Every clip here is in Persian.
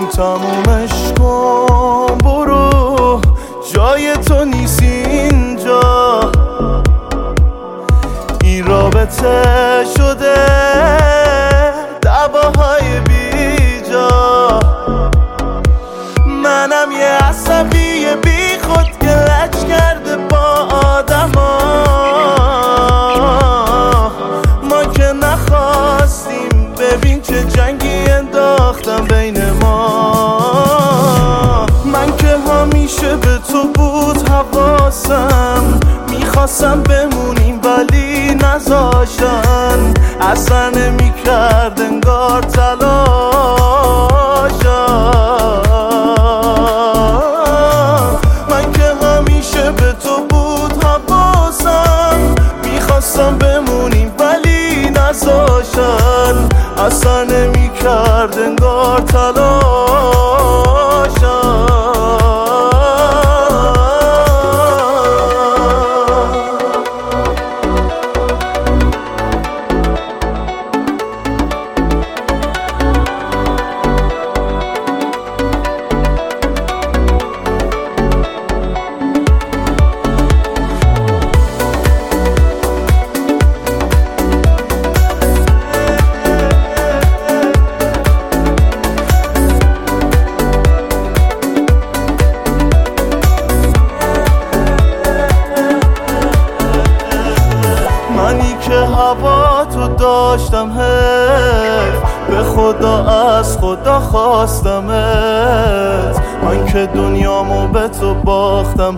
تمومش کن، برو جای تو نیست اینجا. این رابطه شده دعواهای بیجا. منم یه عصبی بی خود که لج کرده با آدما. ما که نخواستیم، ببین چه جنگی انداختم بین ما. من که همیشه به تو بود حواسم، میخواستم بمونیم ولی نذاشتن. اصلا نمیکرد انگار تلاشم. من که همیشه به تو بود حواسم، میخواستم بمونیم ولی نذاشتن. اصلا نمیکرد انگار تلاشم. منی که هوا تو داشتم حیف، به خدا از خدا خواستمت. من که دنیامو به تو باختم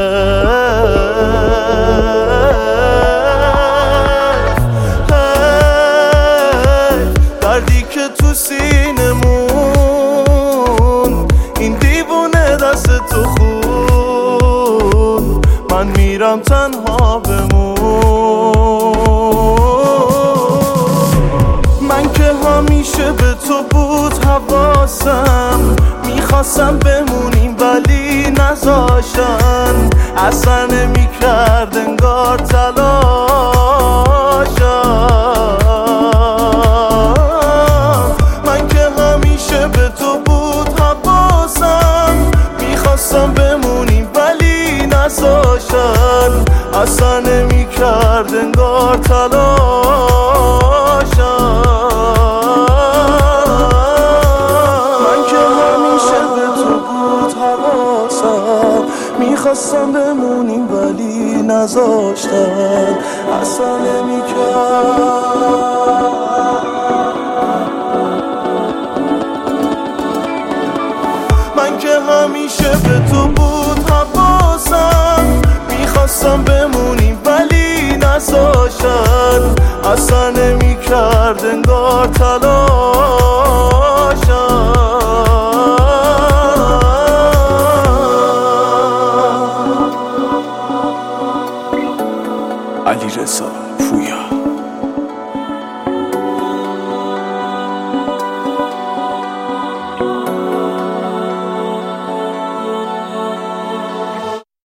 حیف. دردی که تو سینمون، این دیوونه دست تو خون. من میرم تنها بمون. من که همیشه به تو بود حواسم، میخواستم بمونیم ولی نذاشتن. اصلا نمیکرد انگار تلاشم. من که همیشه به تو بود حواسم، میخواستم بمونیم ولی نذاشتن. اصلا نمیکرد انگار تلاشم. من که همیشه به تو بود حواسم، میخواستم بمونیم ولی نذاشتن. اصلا نمیکرد. من که همیشه به تو بود حواسم، میخواستم بمونیم ولی نذاشتن. اصلا نمیکرد انگار تلاشم. علیرضا